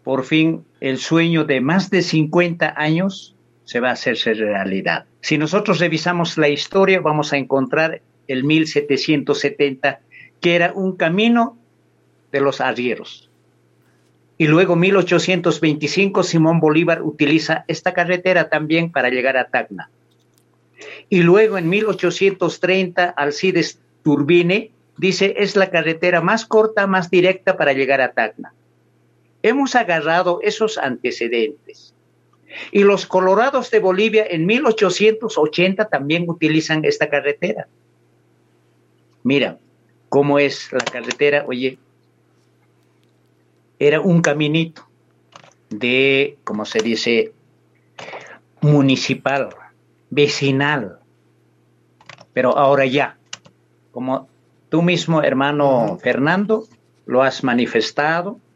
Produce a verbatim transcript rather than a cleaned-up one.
por fin el sueño de más de cincuenta años se va a hacerse realidad. Si nosotros revisamos la historia, vamos a encontrar el mil setecientos setenta, que era un camino de los arrieros. Y luego, en mil ochocientos veinticinco, Simón Bolívar utiliza esta carretera también para llegar a Tacna. Y luego, en mil ochocientos treinta, Alcides Turbine dice, es la carretera más corta, más directa para llegar a Tacna. Hemos agarrado esos antecedentes. Y los colorados de Bolivia en mil ochocientos ochenta también utilizan esta carretera. Mira cómo es la carretera, oye, era un caminito de, ¿cómo se dice?, municipal, vecinal. Pero ahora ya, como tú mismo, hermano uh-huh. Fernando, lo has manifestado,